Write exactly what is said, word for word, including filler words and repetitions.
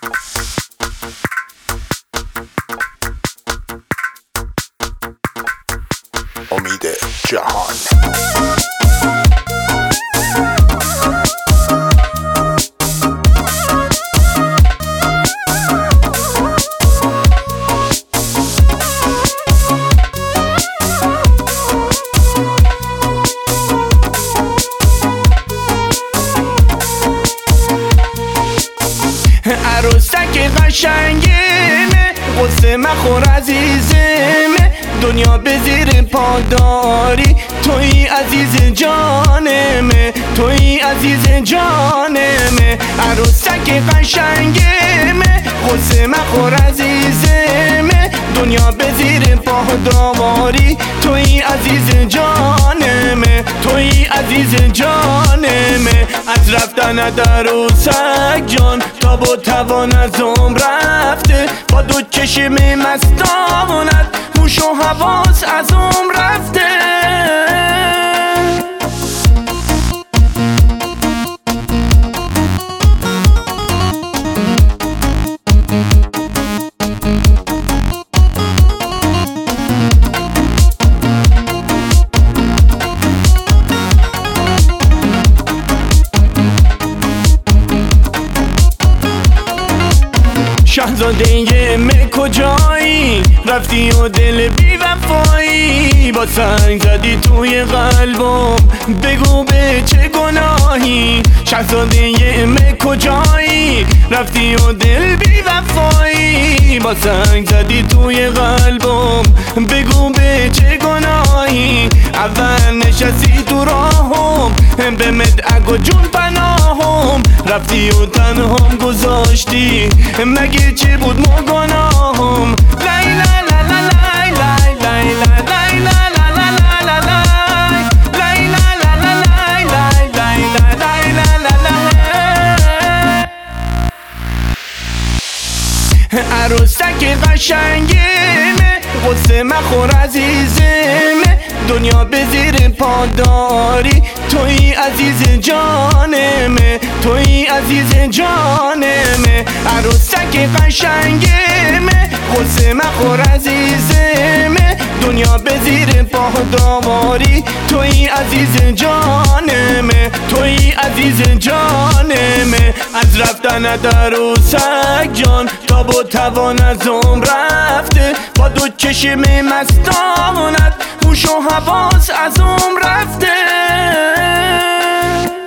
امید جهان. عروسک قشنگمه، قصه مخور عزیزمه، دنیا به زیر پاداری، توی عزیز جانمه، توی عزیز جانمه. عروسک قشنگمه، قصه مخور عزیزمه، دنیا به زیر پاداری، توی عزیز جانمه، توی عزیز جانمه. از رفتن در عروسک جان تاب و توان از عمر رفته، با دو چشم مستانت هوش و حواس از عمر رفته. شهزاده من کجایی؟ رفتی و دل بی وفایی، با سنگ زدی توی قلبم، بگو به چه گناهی؟ شهزاده من کجایی؟ رفتی و دل بی وفایی، با سنگ زدی توی قلبم، بگو به چه گناهی؟ اول نشستی تو راهم، به مدعک و جون پناهم، رفتی و تنهام گذاشتی، مگه چی بود ما گناهم؟ لای لا لا لا لای لای لای لای لا لا لا لا لا لای لای لا لا لا لای لای لای لای لا لا لا. عروسک قشنگمه، قصه مخور عزیزمه، دنیا به زیر پاداری، توی عزیز جانمه، توی عزیز جانمه. عروسک قشنگمه، قصه مخور عزیزمه، دنیا به زیر پاداری، توی عزیز جانمه، توی عزیز جانمه. از رفتن در عروسک جان تاب و توان از عمر رفته، با دو چشم مستانت هوش و حواس از عمر رفته.